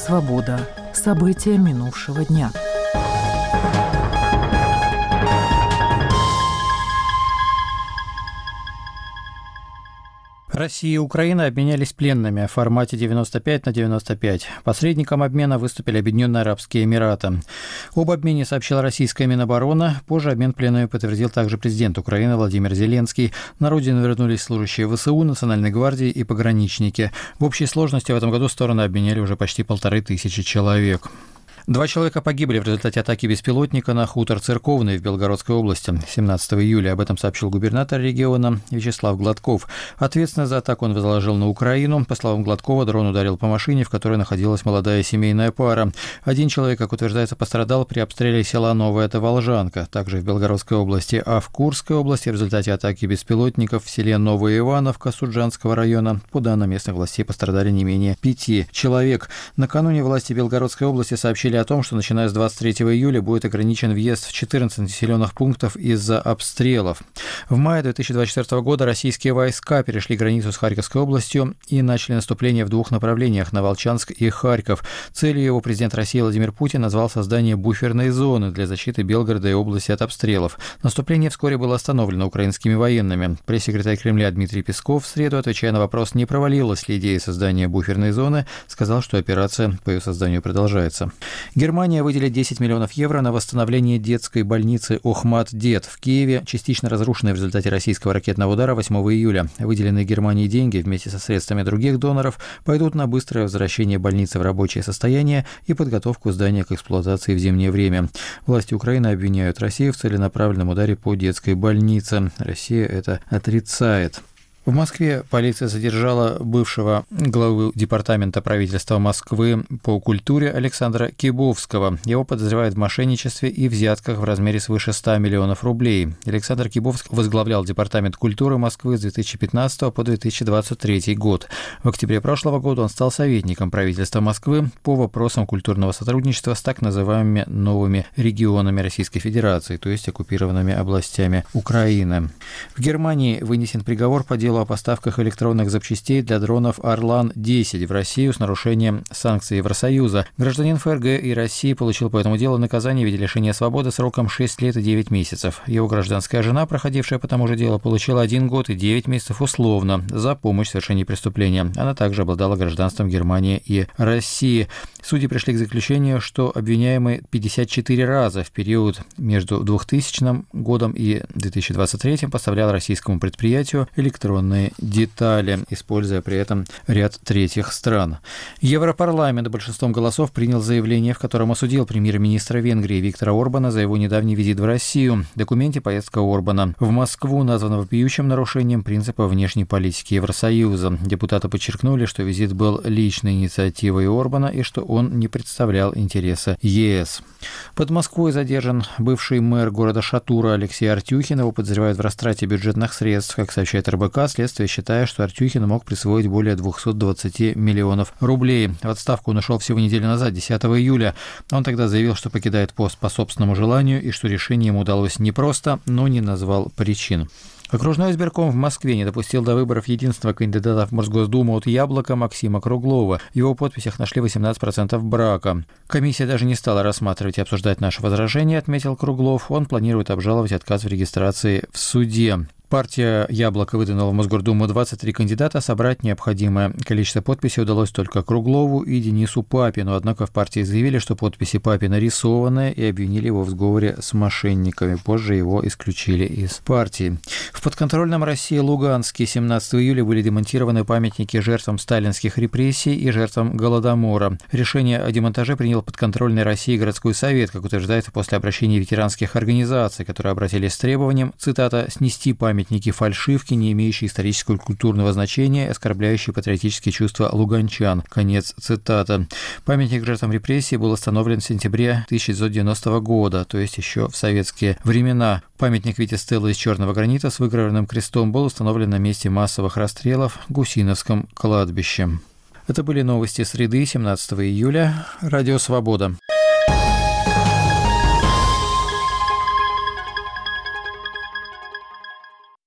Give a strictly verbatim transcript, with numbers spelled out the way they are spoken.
Свобода. События минувшего дня. Россия и Украина обменялись пленными в формате девяносто пять на девяносто пять. Посредником обмена выступили Объединенные Арабские Эмираты. Об обмене сообщила российская Минобороны. Позже обмен пленными подтвердил также президент Украины Владимир Зеленский. На родину вернулись служащие ВСУ, Национальной гвардии и пограничники. В общей сложности в этом году стороны обменяли уже почти полторы тысячи человек. Два человека погибли в результате атаки беспилотника на хутор Церковный в Белгородской области семнадцатого июля. Об этом сообщил губернатор региона Вячеслав Гладков. Ответственность за атаку он возложил на Украину. По словам Гладкова, дрон ударил по машине, в которой находилась молодая семейная пара. Один человек, как утверждается, пострадал при обстреле села Новая Таволжанка, также в Белгородской области. А в Курской области в результате атаки беспилотников в селе Новая Ивановка Суджанского района, по данным местных властей, пострадали не менее пяти человек. Накануне власти Белгородской области сообщили о том, что начиная с двадцать третьего июля будет ограничен въезд в четырнадцать населенных пунктов из-за обстрелов. В мае две тысячи двадцать четвёртого года российские войска перешли границу с Харьковской областью и начали наступление в двух направлениях – на Волчанск и Харьков. Целью его президент России Владимир Путин назвал создание буферной зоны для защиты Белгорода и области от обстрелов. Наступление вскоре было остановлено украинскими военными. Пресс-секретарь Кремля Дмитрий Песков в среду, отвечая на вопрос, не провалилась ли идея создания буферной зоны, сказал, что операция по ее созданию продолжается. Германия выделит десять миллионов евро на восстановление детской больницы Охмат-Дет в Киеве, частично разрушенной в результате российского ракетного удара восьмого июля. Выделенные Германии деньги вместе со средствами других доноров пойдут на быстрое возвращение больницы в рабочее состояние и подготовку здания к эксплуатации в зимнее время. Власти Украины обвиняют Россию в целенаправленном ударе по детской больнице. Россия это отрицает. В Москве полиция задержала бывшего главу департамента правительства Москвы по культуре Александра Кибовского. Его подозревают в мошенничестве и взятках в размере свыше ста миллионов рублей. Александр Кибовский возглавлял департамент культуры Москвы с две тысячи пятнадцатого по две тысячи двадцать третий год. В октябре прошлого года он стал советником правительства Москвы по вопросам культурного сотрудничества с так называемыми новыми регионами Российской Федерации, то есть оккупированными областями Украины. В Германии вынесен приговор по делу о поставках электронных запчастей для дронов Орлан десять в Россию с нарушением санкций Евросоюза. Гражданин ФРГ и России получил по этому делу наказание в виде лишения свободы сроком шесть лет и девять месяцев. Его гражданская жена, проходившая по тому же делу, получила один год и девять месяцев условно за помощь в совершении преступления. Она также обладала гражданством Германии и России. Судьи пришли к заключению, что обвиняемый пятьдесят четыре раза в период между двухтысячным годом и две тысячи двадцать третьим поставлял российскому предприятию электронные детали, используя при этом ряд третьих стран. Европарламент большинством голосов принял заявление, в котором осудил премьер-министра Венгрии Виктора Орбана за его недавний визит в Россию. В документе поездка Орбана в Москву названа вопиющим нарушением принципа внешней политики Евросоюза. Депутаты подчеркнули, что визит был личной инициативой Орбана и что он не представлял интереса ЕС. Под Москвой задержан бывший мэр города Шатура Алексей Артюхин. Его подозревают в растрате бюджетных средств. Как сообщает эр бэ ка, следствие считает, что Артюхин мог присвоить более двухсот двадцати миллионов рублей. В отставку он ушел всего неделю назад, десятого июля. Он тогда заявил, что покидает пост по собственному желанию и что решение ему удалось непросто, но не назвал причин. Окружной избирком в Москве не допустил до выборов единственного кандидата в Мосгосдуму от «Яблока» Максима Круглова. В его подписях нашли восемнадцать процентов брака. Комиссия даже не стала рассматривать и обсуждать наши возражения, отметил Круглов. Он планирует обжаловать отказ в регистрации в суде. Партия «Яблоко» выдвинула в Мосгордуму двадцать три кандидата. Собрать необходимое количество подписей удалось только Круглову и Денису Папину. Однако в партии заявили, что подписи Папина рисованные, и обвинили его в сговоре с мошенниками. Позже его исключили из партии. В подконтрольном России Луганске семнадцатого июля были демонтированы памятники жертвам сталинских репрессий и жертвам Голодомора. Решение о демонтаже принял подконтрольный России городской совет, как утверждается после обращения ветеранских организаций, которые обратились с требованием, цитата, «снести памятники фальшивки, не имеющие исторического и культурного значения, оскорбляющие патриотические чувства луганчан». Конец цитаты. Памятник жертвам репрессий был установлен в сентябре тысяча девятьсот девяностого года, то есть еще в советские времена. Памятник в виде стелы из черного гранита с выгравированным крестом был установлен на месте массовых расстрелов Гусиновском кладбище. Это были новости среды, семнадцатого июля. Радио «Свобода».